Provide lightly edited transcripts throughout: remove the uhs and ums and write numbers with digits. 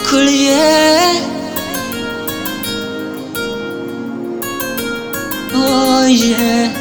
खुलिए oh yeah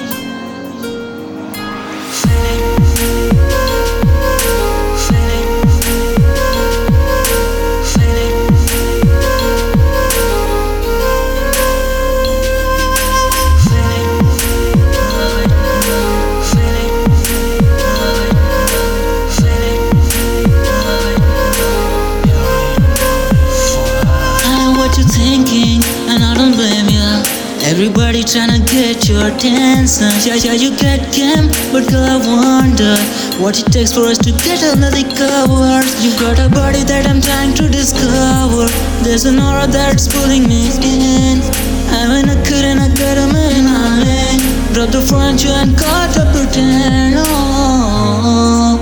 you thinking, and I don't blame ya. Everybody tryna get your attention. Yeah, you get game, but girl, I wonder what it takes for us to get under the covers. You got a body that I'm trying to discover. There's an aura that's pulling me in. I'm in a kid and I got a man on it. Drop the front, you and caught up pretend. Oh.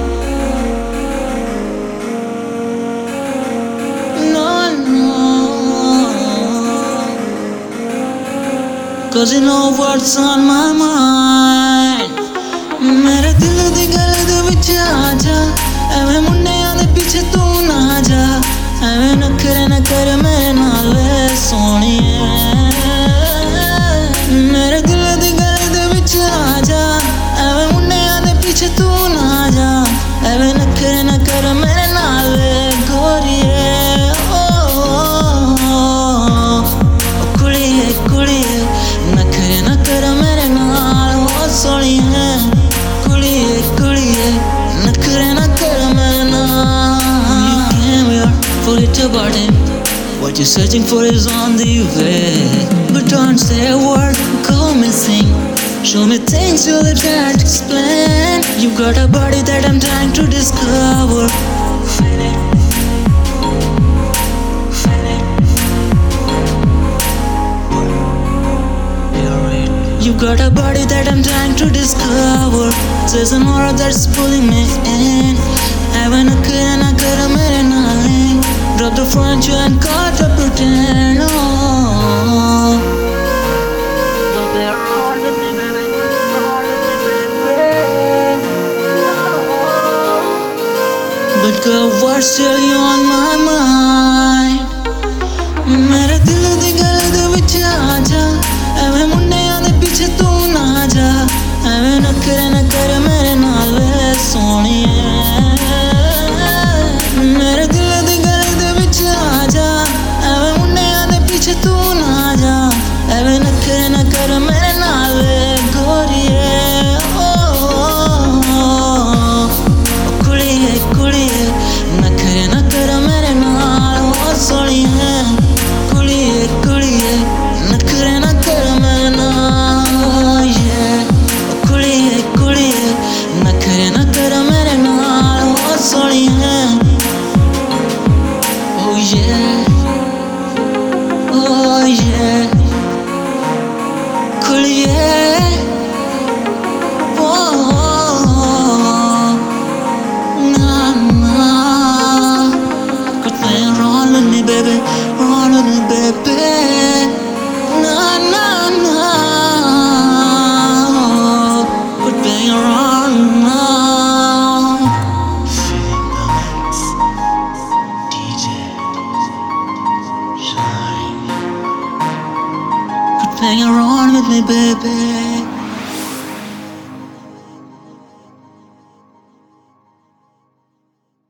Cause you know what's on my mind. मेरे दिल दी गल दे विच आजा, एवें मुंडियां दे पीछे तू ना जा, एवें नखरे ना कर मेरे नाल सोहणिए। मेरे दिल दी गल दे विच आजा, एवें मुंडियां दे पीछे तू ना जा, एवें नखरे ना कर मेरे नाल गोरिए। Forget about him. What you're searching for is on the way. But don't say a word, go missing. Show me things your lips can't explain. You got a body that I'm trying to discover. You got a body that I'm trying to discover. There's an aura that's pulling me in. I wanna cut a minute night. Drop the front, you and caught up pretend. Oh. But girl, what's really on my mind? मेरे दिल दी गल दे विच आजा, एवें मुंडियां दे पीछे तू ना जा, एवें नखरे ना कर मेरे नाल सोहणिए। मेरे दिल दी गल दे विच आजा, एवें मुंडियां दे पीछे तू ना जा, एवें नखरे ना कर मेरे नाल गोरिए। कुड़िए कुड़िए नखरे ना कर मेरे नाल ओ सोहणिए। कुड़िए कुड़िए नखरे ना कर मेरे नाल कुड़िए कुड़िए नखरे ना कर मेरे नाल ओ सोहणिए। Oh yeah, oh yeah, खुलिए, oh, nah nah, quit playing around with me, baby, around with me, baby, nah nah nah, quit playing around now. Feeling the mix, DJ Shine. Quit playing around with me, baby.